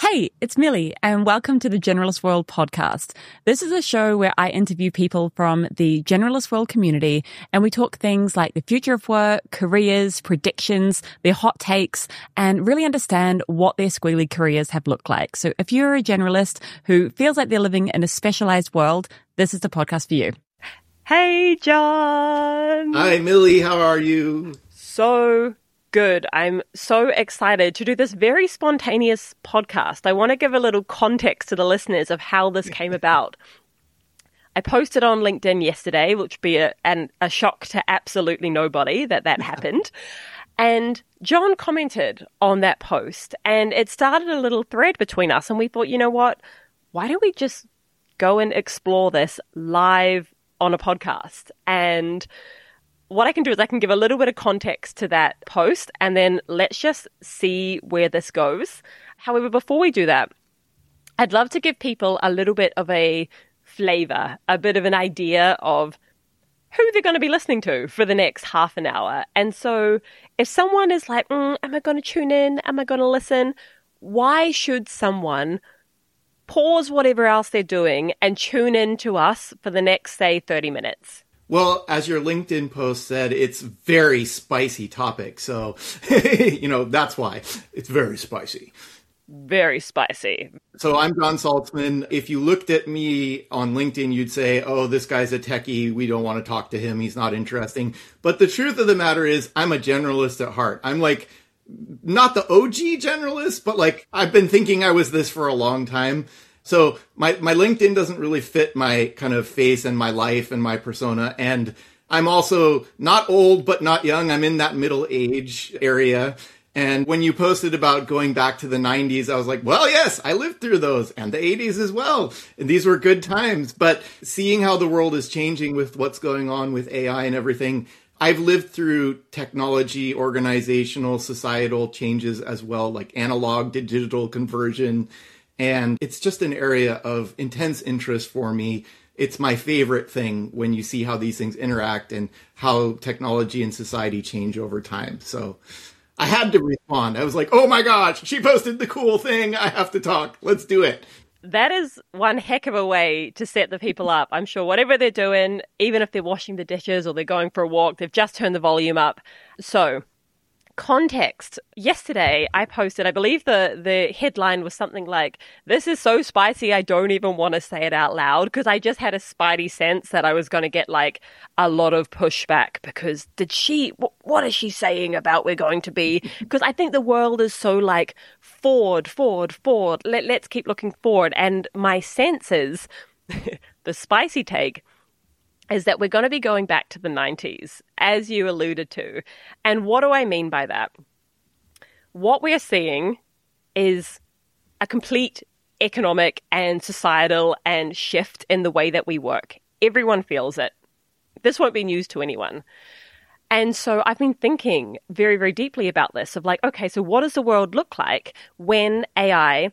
Hey, it's Millie, and welcome to the Generalist World podcast. This is a show where I interview people from the Generalist World community, and we talk things like the future of work, careers, predictions, their hot takes, and really understand what their squiggly careers have looked like. So if you're a generalist who feels like they're living in a specialized world, this is the podcast for you. Hey, John! Hi, Millie. How are you? So good. I'm so excited to do this very spontaneous podcast. I want to give a little context to the listeners of how this came about. I posted on LinkedIn yesterday, which would be a shock to absolutely nobody that happened. And John commented on that post, and it started a little thread between us. And we thought, you know what? Why don't we just go and explore this live on a podcast? And what I can do is I can give a little bit of context to that post, and then let's just see where this goes. However, before we do that, I'd love to give people a little bit of a flavor, a bit of an idea of who they're going to be listening to for the next half an hour. And so if someone is like, am I going to tune in? Am I going to listen? Why should someone pause whatever else they're doing and tune in to us for the next, say, 30 minutes? Well, as your LinkedIn post said, it's very spicy topic. So, that's why it's very spicy. Very spicy. So I'm John Saltzman. If you looked at me on LinkedIn, you'd say, oh, this guy's a techie. We don't want to talk to him. He's not interesting. But the truth of the matter is I'm a generalist at heart. I'm like, not the OG generalist, but like I've been thinking I was this for a long time. So my LinkedIn doesn't really fit my kind of face and my life and my persona. And I'm also not old, but not young. I'm in that middle age area. And when you posted about going back to the 90s, I was like, well, yes, I lived through those, and the 80s as well. And these were good times. But seeing how the world is changing with what's going on with AI and everything, I've lived through technology, organizational, societal changes as well, like analog to digital conversion. And it's just an area of intense interest for me. It's my favorite thing when you see how these things interact and how technology and society change over time. So I had to respond. I was like, oh my gosh, she posted the cool thing. I have to talk. Let's do it. That is one heck of a way to set the people up. I'm sure whatever they're doing, even if they're washing the dishes or they're going for a walk, they've just turned the volume up. So context. Yesterday, I posted, I believe the headline was something like, this is so spicy, I don't even want to say it out loud, because I just had a spidey sense that I was going to get like a lot of pushback because what is she saying about we're going to be? Because I think the world is so like forward. Let's keep looking forward. And my sense is, the spicy take is that we're going to be going back to the 90s, as you alluded to. And what do I mean by that? What we're seeing is a complete economic and societal and shift in the way that we work. Everyone feels it. This won't be news to anyone. And so I've been thinking very, very deeply about this of like, okay, so what does the world look like when AI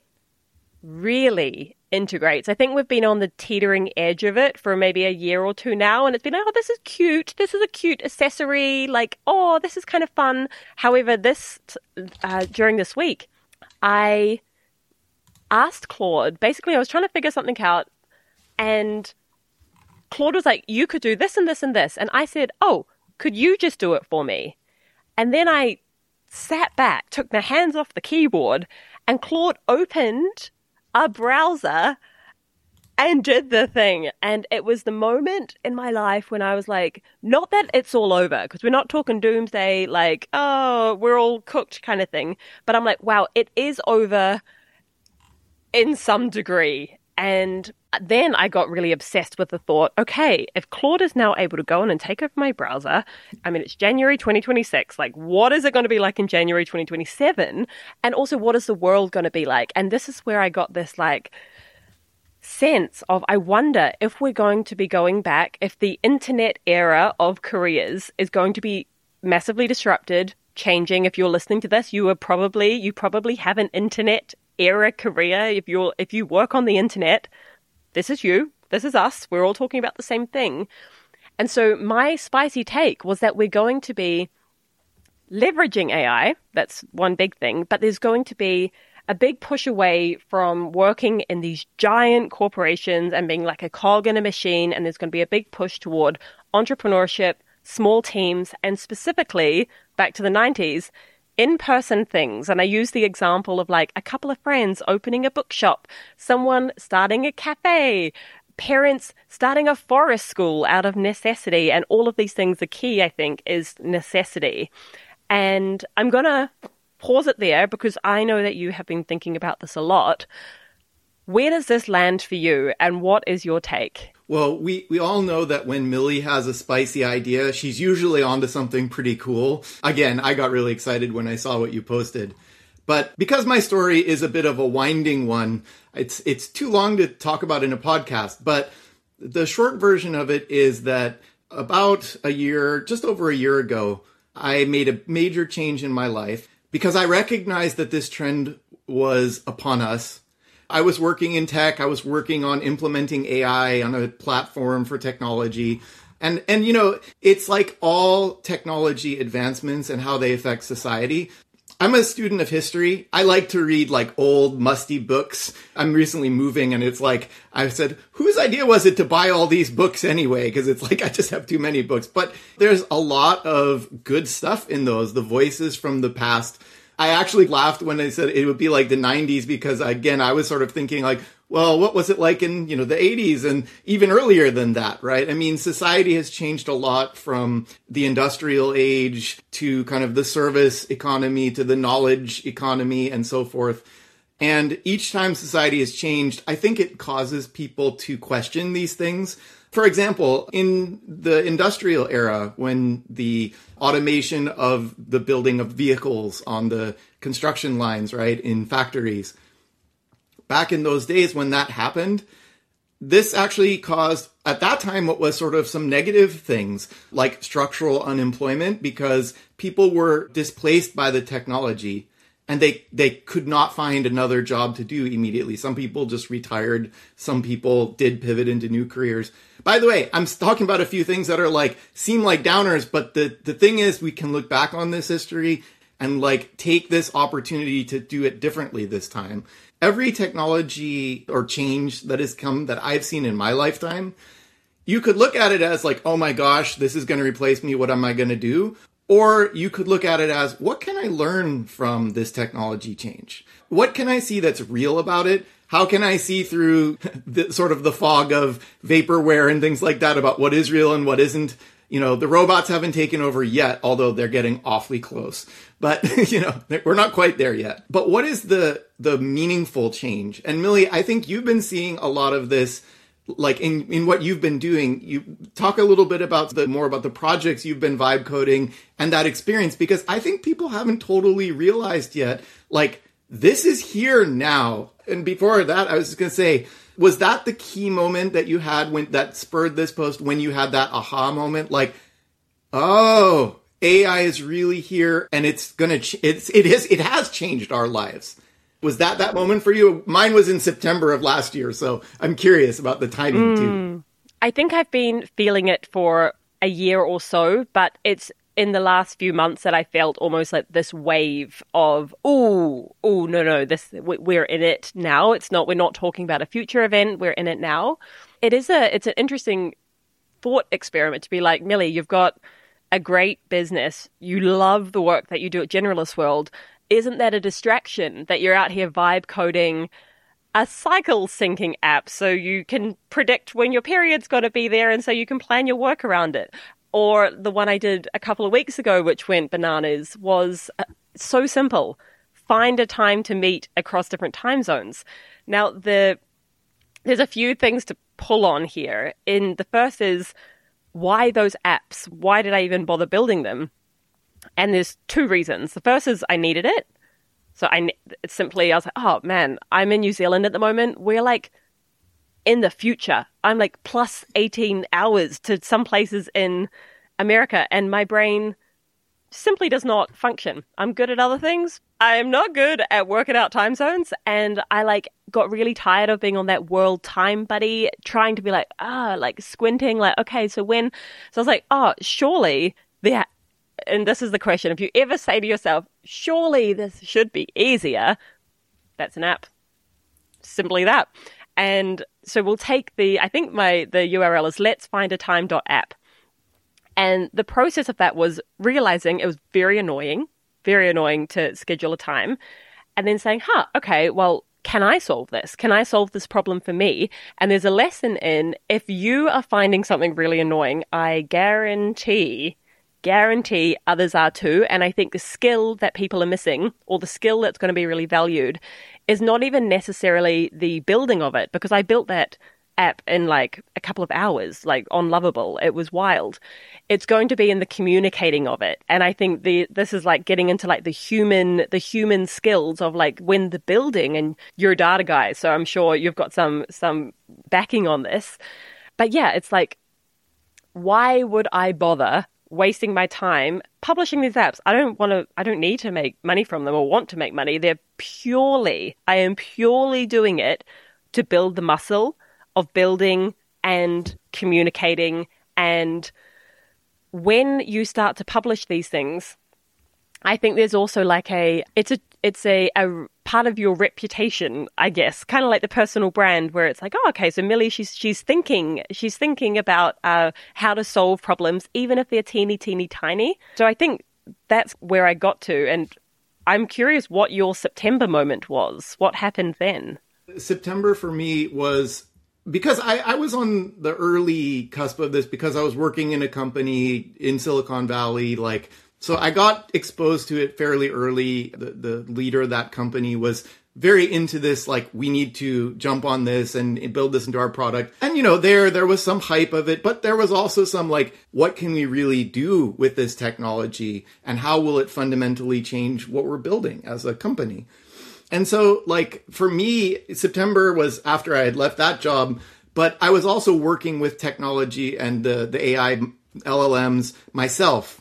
really integrates? I think we've been on the teetering edge of it for maybe a year or two now, and it's been, oh, this is cute. This is a cute accessory. Like, oh, this is kind of fun. However, during this week, I asked Claude, basically I was trying to figure something out, and Claude was like, you could do this and this and this. And I said, oh, could you just do it for me? And then I sat back, took my hands off the keyboard, and Claude opened a browser and did the thing. And it was the moment in my life when I was like, not that it's all over, because we're not talking doomsday, like, oh, we're all cooked kind of thing. But I'm like, wow, it is over in some degree. And then I got really obsessed with the thought, okay, if Claude is now able to go in and take over my browser, I mean, it's January 2026, like what is it going to be like in January 2027? And also, what is the world going to be like? And this is where I got this like sense of, I wonder if we're going to be going back, if the internet era of careers is going to be massively disrupted, changing. If you're listening to this, you probably have an internet era career. If you work on the internet, this is you, this is us, we're all talking about the same thing. And so my spicy take was that we're going to be leveraging AI, that's one big thing, but there's going to be a big push away from working in these giant corporations and being like a cog in a machine. And there's going to be a big push toward entrepreneurship, small teams, and specifically back to the 90s, in-person things. And I use the example of like a couple of friends opening a bookshop, someone starting a cafe, parents starting a forest school out of necessity. And all of these things, the key, I think, is necessity. And I'm going to pause it there because I know that you have been thinking about this a lot. Where does this land for you, and what is your take? Well, we all know that when Millie has a spicy idea, she's usually onto something pretty cool. Again, I got really excited when I saw what you posted. But because my story is a bit of a winding one, it's too long to talk about in a podcast. But the short version of it is that about just over a year ago, I made a major change in my life because I recognized that this trend was upon us. I was working in tech. I was working on implementing AI on a platform for technology. And you know, it's like all technology advancements and how they affect society. I'm a student of history. I like to read like old, musty books. I'm recently moving and it's like, I said, whose idea was it to buy all these books anyway? Because it's like, I just have too many books. But there's a lot of good stuff in those, the voices from the past. I actually laughed when they said it would be like the 90s because, again, I was sort of thinking like, well, what was it like in, the 80s and even earlier than that, right? I mean, society has changed a lot from the industrial age to kind of the service economy to the knowledge economy and so forth. And each time society has changed, I think it causes people to question these things. For example, in the industrial era, when the automation of the building of vehicles on the construction lines, right, in factories, back in those days when that happened, this actually caused, at that time, what was sort of some negative things like structural unemployment because people were displaced by the technology. And they could not find another job to do immediately. Some people just retired. Some people did pivot into new careers. By the way, I'm talking about a few things that are like, seem like downers, but the thing is we can look back on this history and like take this opportunity to do it differently this time. Every technology or change that has come that I've seen in my lifetime, you could look at it as like, oh my gosh, this is going to replace me. What am I going to do? Or you could look at it as, what can I learn from this technology change? What can I see that's real about it? How can I see through the sort of the fog of vaporware and things like that about what is real and what isn't? The robots haven't taken over yet, although they're getting awfully close. But, we're not quite there yet. But what is the meaningful change? And Millie, I think you've been seeing a lot of this like in what you've been doing. You talk a little bit more about the projects you've been vibe coding and that experience, because I think people haven't totally realized yet, like, this is here now. And before that, I was just going to say, was that the key moment that you had that spurred this post, when you had that aha moment? Like, oh, AI is really here and it has changed our lives. Was that moment for you? Mine was in September of last year, so I'm curious about the timing too. I think I've been feeling it for a year or so, but it's in the last few months that I felt almost like this wave of, no, we're in it now. We're not talking about a future event. We're in it now. It's an interesting thought experiment to be like, Millie, you've got a great business. You love the work that you do at Generalist World. Isn't that a distraction that you're out here vibe coding a cycle syncing app so you can predict when your period's got to be there and so you can plan your work around it? Or the one I did a couple of weeks ago, which went bananas, was so simple. Find a time to meet across different time zones. Now, there's a few things to pull on here. The first is, why those apps? Why did I even bother building them? And there's two reasons. The first is I needed it. So I was like, oh man, I'm in New Zealand at the moment. We're like in the future. I'm like plus 18 hours to some places in America, and my brain simply does not function. I'm good at other things. I am not good at working out time zones, and I got really tired of being on that world time buddy, trying to be squinting, okay, so when? So I was like, oh, surely and this is the question, if you ever say to yourself, surely this should be easier, That's an app. Simply that. And so we'll take I think the URL is letsfindatime.app. And the process of that was realizing it was very annoying to schedule a time, and then saying, okay, well, can I solve this? Can I solve this problem for me? And there's a lesson in, if you are finding something really annoying, I guarantee others are too. And I think the skill that people are missing, or the skill that's going to be really valued, is not even necessarily the building of it, because I built that app in like a couple of hours, like on Lovable. It was wild. It's going to be in the communicating of it. And I think this is like getting into like the human skills of like when the building, and you're a data guy, so I'm sure you've got some backing on this. But yeah, it's like, why would I bother wasting my time publishing these apps? I don't need to make money from them or want to make money. I am purely doing it to build the muscle of building and communicating. And when you start to publish these things, I think there's also like it's a part of your reputation, I guess, kind of like the personal brand, where it's like, oh, okay, so Millie, she's thinking about how to solve problems, even if they're teeny tiny. So I think that's where I got to, and I'm curious what your September moment was. What happened then? September for me was, because I was on the early cusp of this, because I was working in a company in Silicon Valley, so I got exposed to it fairly early. The leader of that company was very into this, like, we need to jump on this and build this into our product. And, there was some hype of it, but there was also some, like, what can we really do with this technology, and how will it fundamentally change what we're building as a company? And so, like, for me, September was after I had left that job, but I was also working with technology and the AI LLMs myself.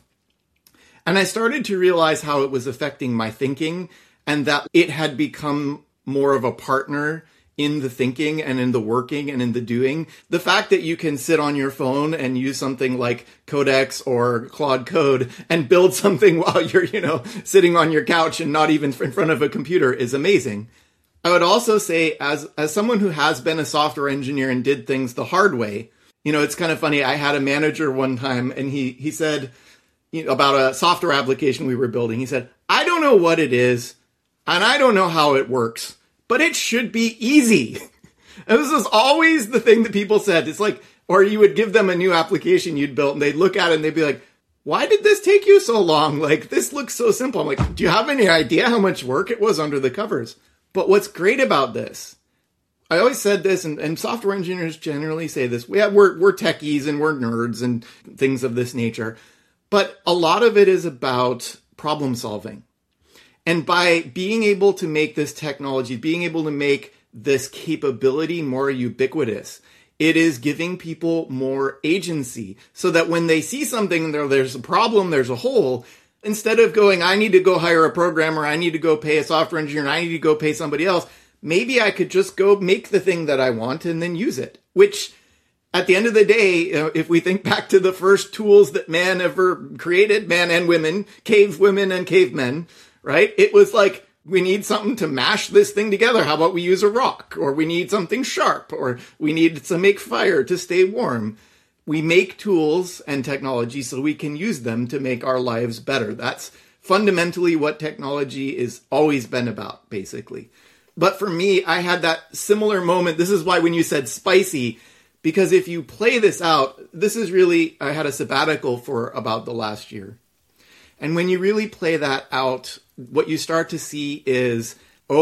And I started to realize how it was affecting my thinking, and that it had become more of a partner in the thinking and in the working and in the doing. The fact that you can sit on your phone and use something like Codex or Claude Code and build something while you're, sitting on your couch and not even in front of a computer is amazing. I would also say, as someone who has been a software engineer and did things the hard way, it's kind of funny. I had a manager one time, and he said, about a software application we were building, he said, I don't know what it is, and I don't know how it works, but it should be easy. And this was always the thing that people said. It's like, or you would give them a new application you'd built, and they'd look at it and they'd be like, why did this take you so long? Like, this looks so simple. I'm like, do you have any idea how much work it was under the covers? But what's great about this, I always said this, and software engineers generally say this, we're techies and we're nerds and things of this nature, but a lot of it is about problem solving. And by being able to make this technology, being able to make this capability more ubiquitous, it is giving people more agency, so that when they see something, there's a problem, there's a hole, instead of going, I need to go hire a programmer, I need to go pay a software engineer, and I need to go pay somebody else, maybe I could just go make the thing that I want and then use it. Which, at the end of the day, if we think back to the first tools that man ever created, man and women, cave women and cavemen, right? It was like, we need something to mash this thing together. How about we use a rock? Or we need something sharp, or we need to make fire to stay warm. We make tools and technology so we can use them to make our lives better. That's fundamentally what technology has always been about, basically. But for me, I had that similar moment. This is why when you said spicy, because if you play this out, this is really, I had a sabbatical for about the last year. And when you really play that out, what you start to see is,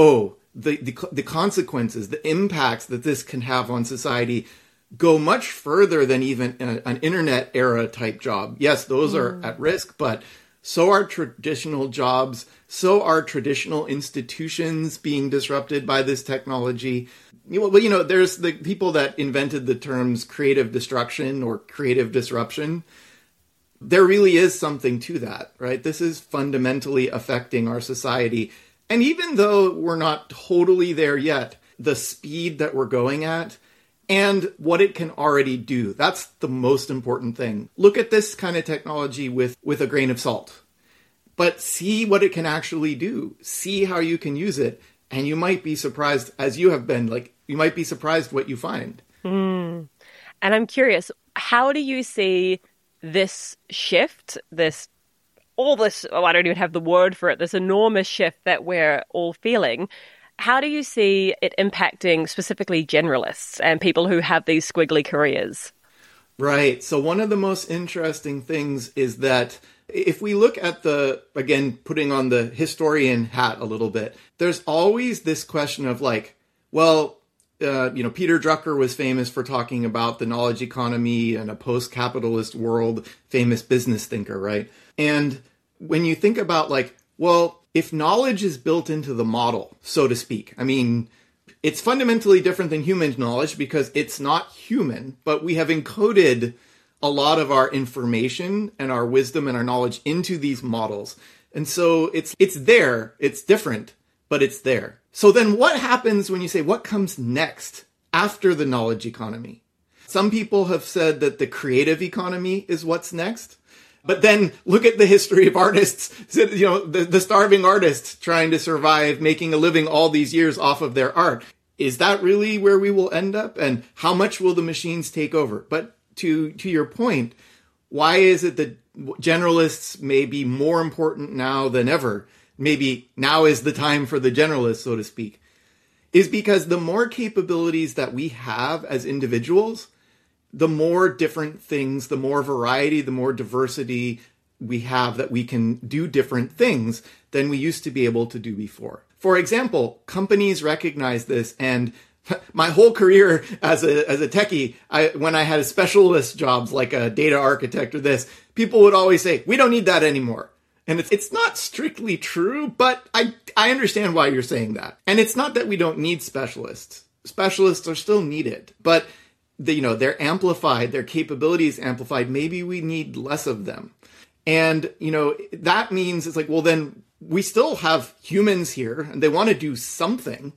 the consequences, the impacts that this can have on society go much further than even an internet era type job. Yes, those are at risk, but so are traditional jobs. So are traditional institutions being disrupted by this technology. There's the people that invented the terms creative destruction or creative disruption. There really is something to that, right? This is fundamentally affecting our society. And even though we're not totally there yet, the speed that we're going at and what it can already do, that's the most important thing. Look at this kind of technology with a grain of salt, but see what it can actually do. See how you can use it. And you might be surprised, as you have been, like, you might be surprised what you find. And I'm curious, how do you see this shift, I don't even have the word for it, this enormous shift that we're all feeling? How do you see it impacting specifically generalists and people who have these squiggly careers? Right. So one of the most interesting things is that if we look at again, putting on the historian hat a little bit, there's always this question of like, well, Peter Drucker was famous for talking about the knowledge economy and a post-capitalist world, famous business thinker, right? And when you think about like, well, if knowledge is built into the model, so to speak, I mean, it's fundamentally different than human knowledge because it's not human, but we have encoded a lot of our information and our wisdom and our knowledge into these models. And so it's there, it's different, but it's there. So then what happens when you say, what comes next after the knowledge economy? Some people have said that the creative economy is what's next. But then look at the history of artists, the starving artists trying to survive, making a living all these years off of their art. Is that really where we will end up? And how much will the machines take over? But to your point, why is it that generalists may be more important now than ever? Maybe now is the time for the generalists, so to speak, is because the more capabilities that we have as individuals, the more different things, the more variety, the more diversity we have that we can do different things than we used to be able to do before. For example, companies recognize this, and my whole career as a techie, when I had specialist jobs like a data architect or this, people would always say, we don't need that anymore. And it's not strictly true, but I understand why you're saying that. And it's not that we don't need specialists. Specialists are still needed, but they're amplified, their capabilities amplified. Maybe we need less of them. And, that means it's like, well, then we still have humans here and they want to do something.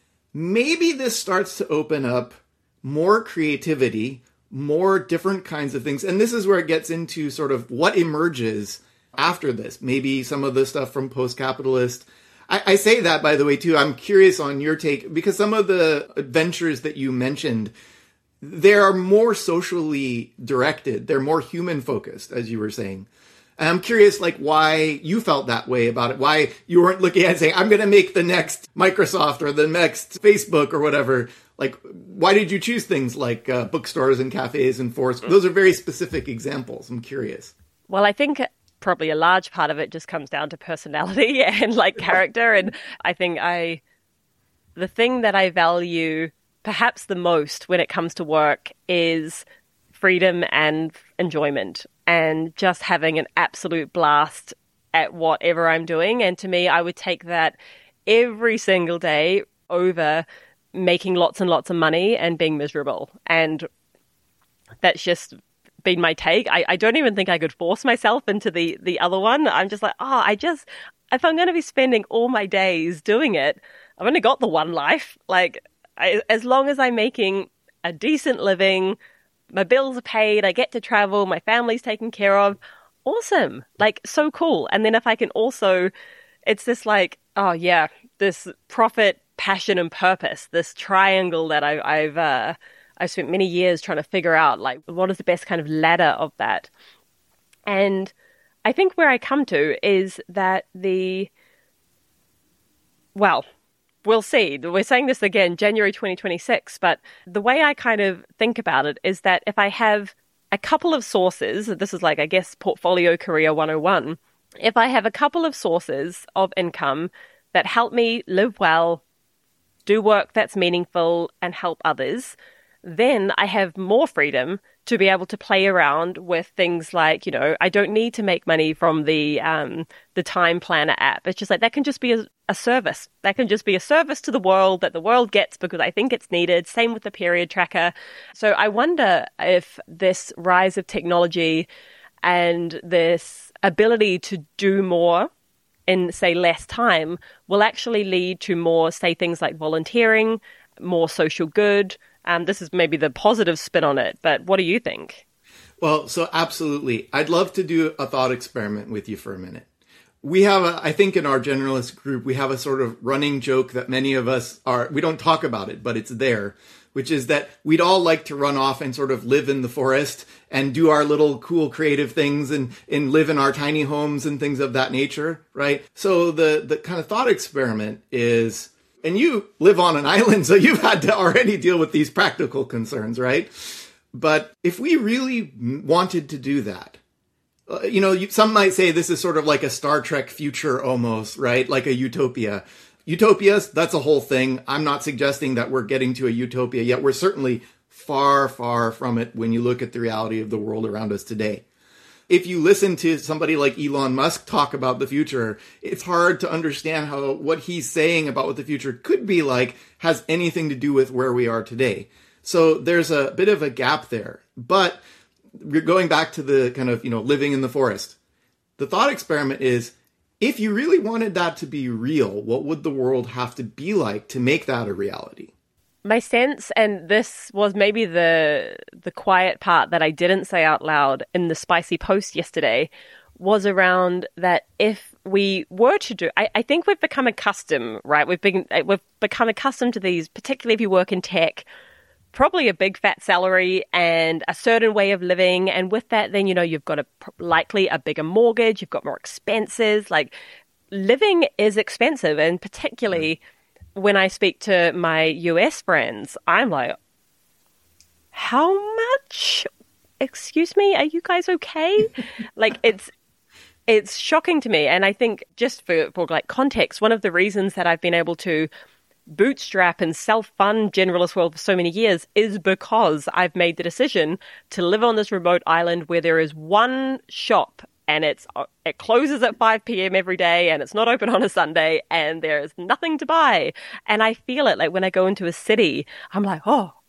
Maybe this starts to open up more creativity, more different kinds of things. And this is where it gets into sort of what emerges after this. Maybe some of the stuff from post-capitalist. I say that, by the way, too. I'm curious on your take, because some of the ventures that you mentioned, they're more socially directed. They're more human focused, as you were saying. And I'm curious, like, why you felt that way about it, why you weren't looking at it and saying, I'm going to make the next Microsoft or the next Facebook or whatever. Like, why did you choose things like bookstores and cafes and forests? Those are very specific examples. I'm curious. Well, I think probably a large part of it just comes down to personality and like character. And I think the thing that I value perhaps the most when it comes to work is freedom and enjoyment and just having an absolute blast at whatever I'm doing. And to me, I would take that every single day over making lots and lots of money and being miserable. And that's just been my take. I don't even think I could force myself into the other one. I'm just like, if I'm going to be spending all my days doing it, I've only got the one life. Like, as long as I'm making a decent living, my bills are paid, I get to travel, my family's taken care of, awesome. Like, so cool. And then if I can also, it's this like, this profit, passion, and purpose, this triangle that I've spent many years trying to figure out, like, what is the best kind of ladder of that? And I think where I come to is that we'll see. We're saying this again, January 2026, but the way I kind of think about it is that if I have a couple of sources, this is like, I guess, portfolio career 101, if I have a couple of sources of income that help me live well, do work that's meaningful, and help others, then I have more freedom to be able to play around with things like, I don't need to make money from the time planner app. It's just like, that can just be a service. That can just be a service to the world that the world gets because I think it's needed. Same with the period tracker. So I wonder if this rise of technology and this ability to do more in, say, less time will actually lead to more, say, things like volunteering, more social good. This is maybe the positive spin on it, but what do you think? Well, so absolutely. I'd love to do a thought experiment with you for a minute. we have I think in our generalist group, we have a sort of running joke that many of us we don't talk about it, but it's there, which is that we'd all like to run off and sort of live in the forest and do our little cool creative things and live in our tiny homes and things of that nature, right? So the kind of thought experiment is, and you live on an island, so you've had to already deal with these practical concerns, right? But if we really wanted to do that, some might say this is sort of like a Star Trek future almost, right? Like a utopia. Utopias, that's a whole thing. I'm not suggesting that we're getting to a utopia yet. We're certainly far, far from it when you look at the reality of the world around us today. If you listen to somebody like Elon Musk talk about the future, it's hard to understand how what he's saying about what the future could be like has anything to do with where we are today. So there's a bit of a gap there. But we're going back to the kind of, living in the forest. The thought experiment is, if you really wanted that to be real, what would the world have to be like to make that a reality? My sense, and this was maybe the quiet part that I didn't say out loud in the spicy post yesterday, was around that if we were to do, I think we've become accustomed, right? We've become accustomed to these, particularly if you work in tech, probably a big fat salary and a certain way of living. And with that, then, you've got likely a bigger mortgage, you've got more expenses. Like, living is expensive. And particularly when I speak to my US friends, I'm like, how much? Excuse me, are you guys okay? Like, it's shocking to me. And I think just for like context, one of the reasons that I've been able to bootstrap and self-fund Generalist World for so many years is because I've made the decision to live on this remote island where there is one shop and it closes at 5 p.m. every day and it's not open on a Sunday and there is nothing to buy. And I feel it like when I go into a city, I'm like,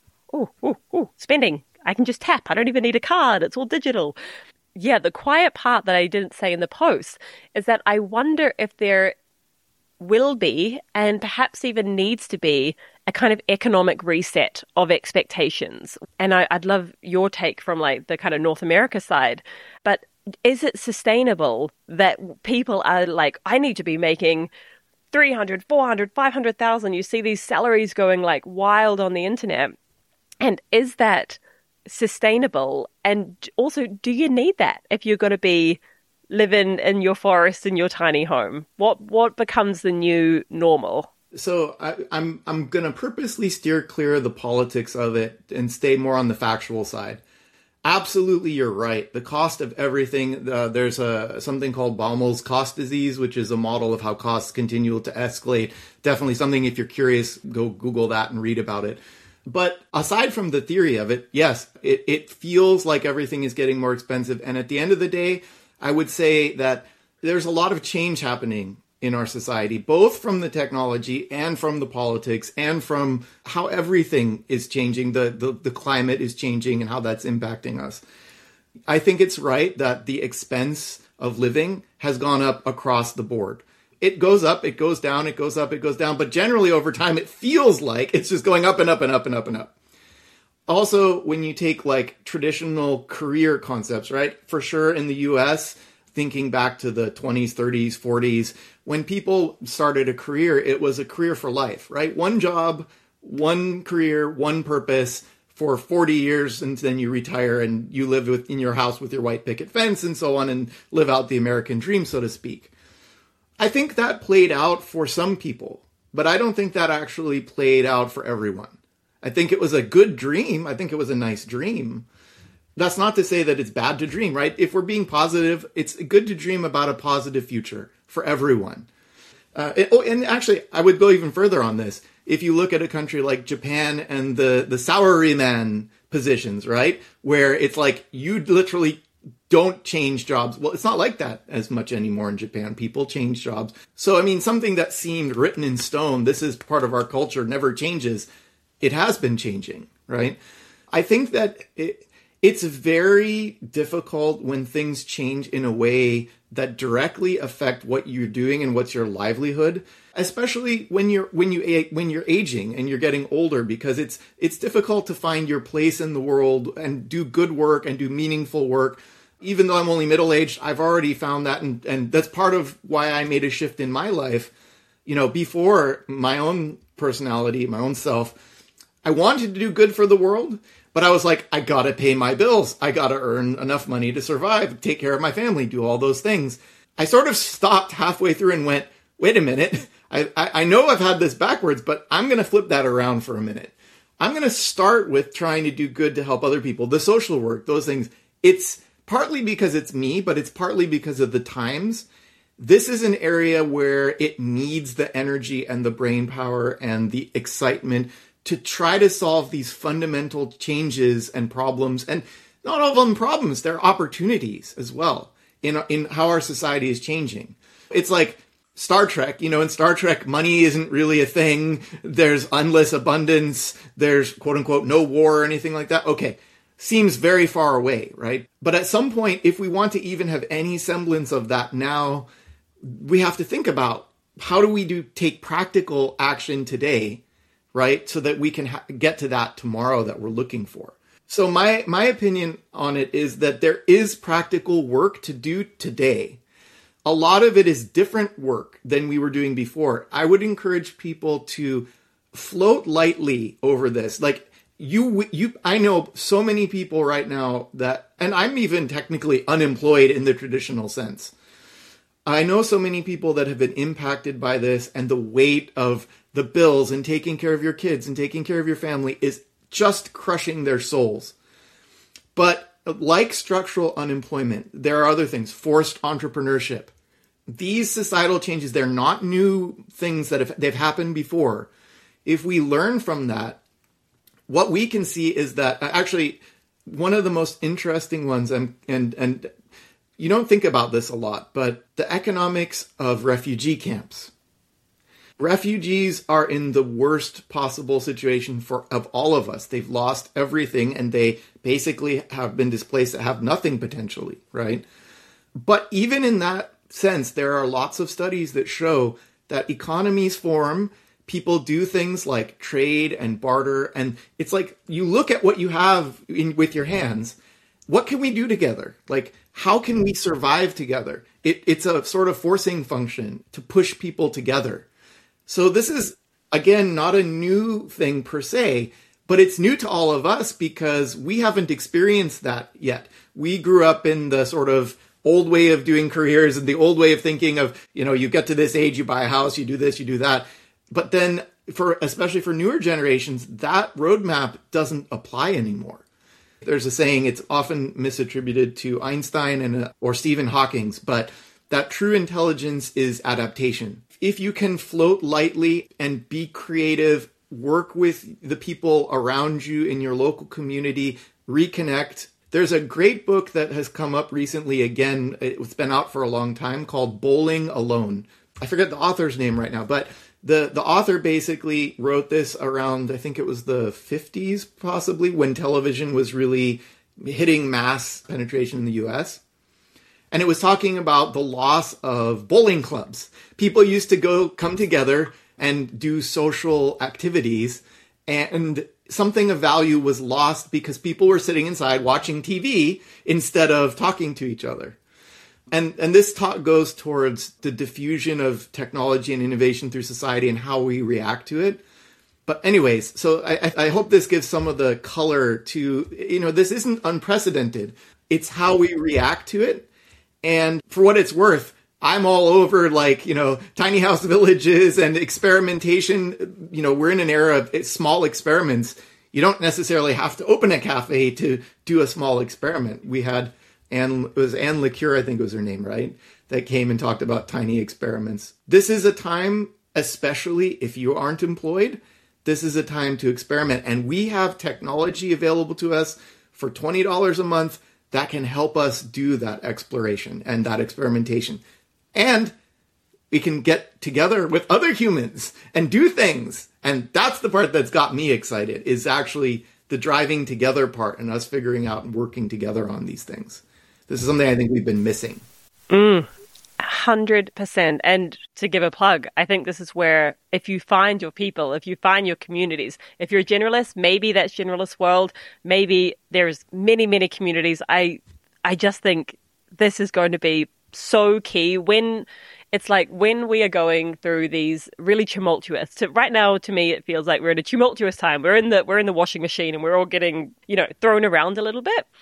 spending. I can just tap. I don't even need a card. It's all digital. Yeah, the quiet part that I didn't say in the post is that I wonder if there will be, and perhaps even needs to be, a kind of economic reset of expectations. And I'd love your take from like the kind of North America side. But is it sustainable that people are like, I need to be making 300, 400, 500,000. You see these salaries going like wild on the internet. And is that sustainable? And also, do you need that if you're going to be living in your forest in your tiny home? What becomes the new normal? So I'm going to purposely steer clear of the politics of it and stay more on the factual side. Absolutely, you're right. The cost of everything, there's something called Baumel's cost disease, which is a model of how costs continue to escalate. Definitely something, if you're curious, go Google that and read about it. But aside from the theory of it, yes, it feels like everything is getting more expensive. And at the end of the day, I would say that there's a lot of change happening in our society, both from the technology and from the politics and from how everything is changing, the climate is changing and how that's impacting us. I think it's right that the expense of living has gone up across the board. It goes up, it goes down, it goes up, it goes down. But generally over time, it feels like it's just going up and up and up and up and up. Also, when you take like traditional career concepts, right? For sure in the US, thinking back to the 20s, 30s, 40s, when people started a career, it was a career for life, right? One job, one career, one purpose for 40 years, and then you retire and you live in your house with your white picket fence and so on and live out the American dream, so to speak. I think that played out for some people, but I don't think that actually played out for everyone. I think it was a good dream. I think it was a nice dream. That's not to say that it's bad to dream, right? If we're being positive, it's good to dream about a positive future for everyone. And actually, I would go even further on this. If you look at a country like Japan and the salaryman positions, right? Where it's like you literally don't change jobs. Well, it's not like that as much anymore in Japan. People change jobs. So, I mean, something that seemed written in stone, this is part of our culture, never changes. It has been changing, right? I think that it's very difficult when things change in a way that directly affect what you're doing and what's your livelihood, especially when you're aging and you're getting older, because it's difficult to find your place in the world and do good work and do meaningful work Even though I'm only middle-aged, I've already found that, and that's part of why I made a shift in my life. Before my own personality, my own self, I wanted to do good for the world, but I was like, I gotta pay my bills. I gotta earn enough money to survive, take care of my family, do all those things. I sort of stopped halfway through and went, wait a minute. I know I've had this backwards, but I'm going to flip that around for a minute. I'm going to start with trying to do good to help other people, the social work, those things. It's partly because it's me, but it's partly because of the times. This is an area where it needs the energy and the brain power and the excitement to try to solve these fundamental changes and problems. And not all of them problems, they're opportunities as well in how our society is changing. It's like Star Trek, in Star Trek, money isn't really a thing. There's endless abundance. There's quote unquote no war or anything like that. Okay. Seems very far away, right? But at some point, if we want to even have any semblance of that now, we have to think about how do we take practical action today, right? So that we can get to that tomorrow that we're looking for. So my opinion on it is that there is practical work to do today. A lot of it is different work than we were doing before. I would encourage people to float lightly over this. Like I know so many people right now and I'm even technically unemployed in the traditional sense. I know so many people that have been impacted by this, and the weight of the bills and taking care of your kids and taking care of your family is just crushing their souls. But like structural unemployment, there are other things, forced entrepreneurship. These societal changes, they're not new things that they've happened before. If we learn from that, what we can see is that actually one of the most interesting ones, and you don't think about this a lot, but the economics of refugee camps. Refugees are in the worst possible situation of all of us. They've lost everything, and they basically have been displaced that have nothing potentially, right? But even in that sense, there are lots of studies that show that economies form, people do things like trade and barter, and it's like you look at what you have with your hands. What can we do together? Like, how can we survive together? It's a sort of forcing function to push people together. So this is, again, not a new thing per se, but it's new to all of us because we haven't experienced that yet. We grew up in the sort of old way of doing careers and the old way of thinking of, you get to this age, you buy a house, you do this, you do that. But then especially for newer generations, that roadmap doesn't apply anymore. There's a saying, it's often misattributed to Einstein or Stephen Hawking, but that true intelligence is adaptation. If you can float lightly and be creative, work with the people around you in your local community, reconnect. There's a great book that has come up recently again. It's been out for a long time called Bowling Alone. I forget the author's name right now, but the author basically wrote this around, I think it was the 50s possibly, when television was really hitting mass penetration in the US. And it was talking about the loss of bowling clubs. People used to come together and do social activities, and something of value was lost because people were sitting inside watching TV instead of talking to each other. And this talk goes towards the diffusion of technology and innovation through society and how we react to it. But anyways, so I hope this gives some of the color to, this isn't unprecedented. It's how we react to it. And for what it's worth, I'm all over tiny house villages and experimentation. We're in an era of small experiments. You don't necessarily have to open a cafe to do a small experiment. We had Anne LeCure, I think was her name, right? That came and talked about tiny experiments. This is a time, especially if you aren't employed, this is a time to experiment. And we have technology available to us for $20 a month that can help us do that exploration and that experimentation. And we can get together with other humans and do things. And that's the part that's got me excited, is actually the driving together part and us figuring out and working together on these things. This is something I think we've been missing. 100%. And to give a plug, I think this is where if you find your people, if you find your communities, if you're a generalist, maybe that's Generalist World, maybe there's many, many communities. I I just think this is going to be so key when it's like when we are going through these really tumultuous right now, to me it feels like we're in a tumultuous time. We're in the washing machine and we're all getting, thrown around a little bit.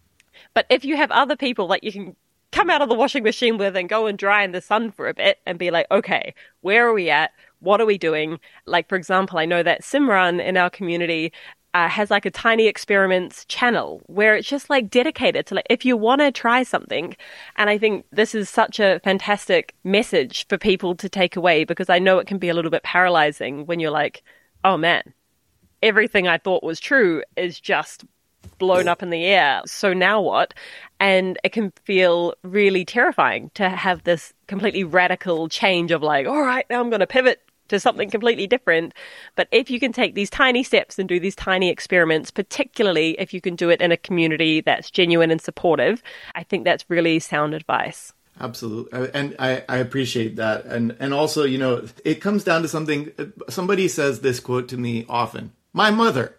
But if you have other people that you can come out of the washing machine with and go and dry in the sun for a bit and be like, okay, where are we at? What are we doing? Like, for example, I know that Simran in our community has like a tiny experiments channel where it's just like dedicated to like, if you want to try something. And I think this is such a fantastic message for people to take away, because I know it can be a little bit paralyzing when you're like, oh man, everything I thought was true is just blown up in the air. So now what? And it can feel really terrifying to have this completely radical change of like, all right, now I'm going to pivot to something completely different. But if you can take these tiny steps and do these tiny experiments, particularly if you can do it in a community that's genuine and supportive, I think that's really sound advice. Absolutely. And I appreciate that. And also, it comes down to something. Somebody says this quote to me often. My mother,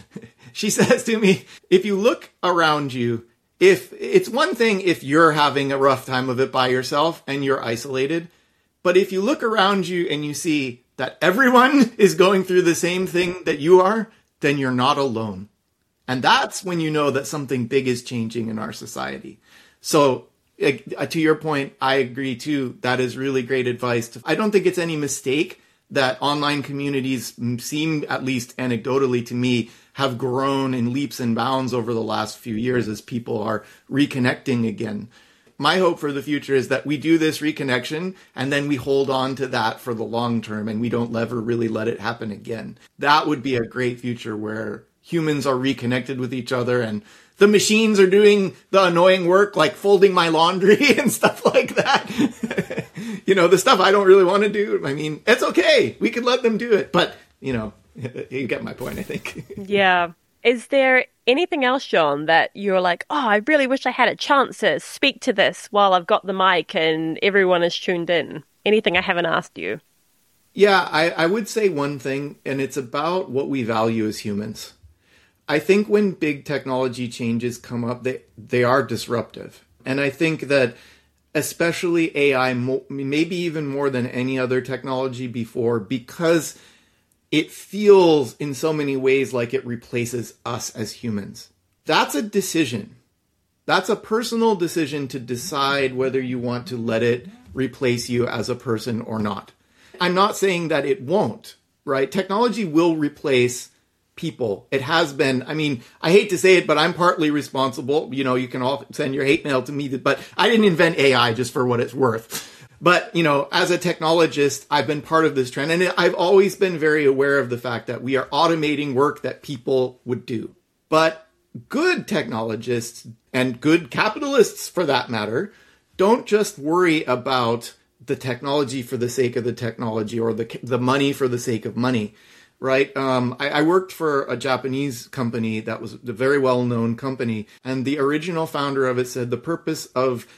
she says to me, if you look around you, if it's one thing if you're having a rough time of it by yourself and you're isolated, but if you look around you and you see that everyone is going through the same thing that you are, then you're not alone. And that's when you know that something big is changing in our society. So to your point, I agree too. That is really great advice. I don't think it's any mistake that online communities seem, at least anecdotally to me, have grown in leaps and bounds over the last few years as people are reconnecting again. My hope for the future is that we do this reconnection and then we hold on to that for the long term and we don't ever really let it happen again. That would be a great future where humans are reconnected with each other and the machines are doing the annoying work like folding my laundry and stuff like that. The stuff I don't really want to do. I mean, it's okay. We could let them do it. But, you get my point, I think. Yeah. Is there anything else, John, that you're like, oh, I really wish I had a chance to speak to this while I've got the mic and everyone is tuned in? Anything I haven't asked you? Yeah, I would say one thing, and it's about what we value as humans. I think when big technology changes come up, they are disruptive. And I think that especially AI, maybe even more than any other technology before, because it feels in so many ways like it replaces us as humans. That's a decision. That's a personal decision to decide whether you want to let it replace you as a person or not. I'm not saying that it won't, right? Technology will replace people. It has been. I mean, I hate to say it, but I'm partly responsible. You can all send your hate mail to me, but I didn't invent AI, just for what it's worth. But, as a technologist, I've been part of this trend, and I've always been very aware of the fact that we are automating work that people would do. But good technologists, and good capitalists for that matter, don't just worry about the technology for the sake of the technology or the money for the sake of money, right? I worked for a Japanese company that was a very well-known company, and the original founder of it said the purpose of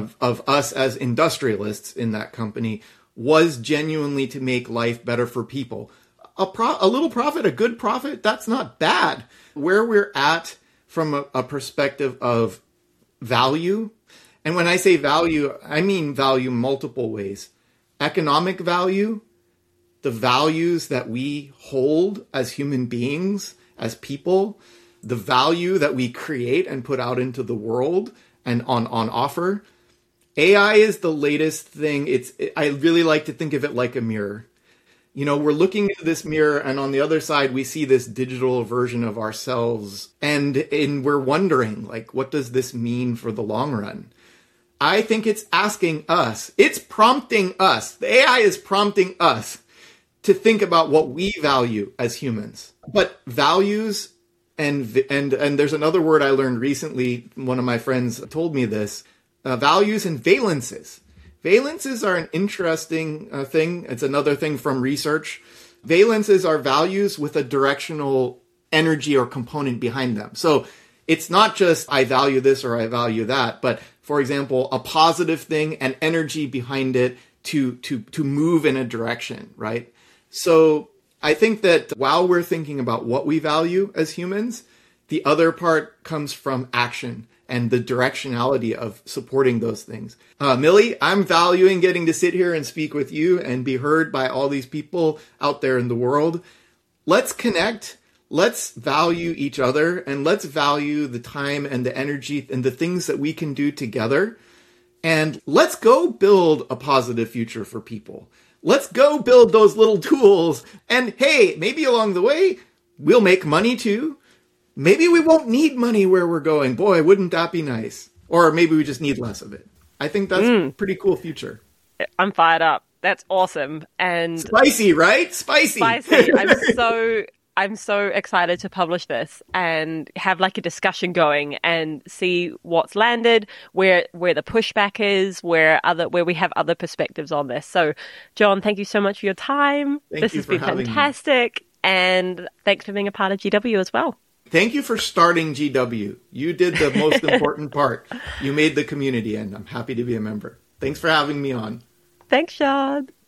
us as industrialists in that company was genuinely to make life better for people. A little profit, a good profit, that's not bad. Where we're at from a perspective of value, and when I say value, I mean value multiple ways. Economic value, the values that we hold as human beings, as people, the value that we create and put out into the world and on offer. AI is the latest thing. I really like to think of it like a mirror. We're looking into this mirror, and on the other side, we see this digital version of ourselves. And we're wondering, like, what does this mean for the long run? I think it's asking us. It's prompting us. The AI is prompting us to think about what we value as humans. But values and there's another word I learned recently. One of my friends told me this. Values and valences. Valences are an interesting thing. It's another thing from research. Valences are values with a directional energy or component behind them. So it's not just I value this or I value that, but for example, a positive thing and energy behind it to move in a direction, right? So I think that while we're thinking about what we value as humans, The other part comes from action and the directionality of supporting those things. Millie, I'm valuing getting to sit here and speak with you and be heard by all these people out there in the world. Let's connect. Let's value each other, and let's value the time and the energy and the things that we can do together. And let's go build a positive future for people. Let's go build those little tools. And hey, maybe along the way, we'll make money too. Maybe we won't need money where we're going. Boy, wouldn't that be nice? Or maybe we just need less of it. I think that's a pretty cool future. I'm fired up. That's awesome. And spicy, right? Spicy. I'm so excited to publish this and have like a discussion going and see what's landed, where the pushback is, where we have other perspectives on this. So, John, thank you so much for your time. This has been fantastic. And thanks for being a part of GW as well. Thank you for starting GW. You did the most important part. You made the community, and I'm happy to be a member. Thanks for having me on. Thanks, Sean.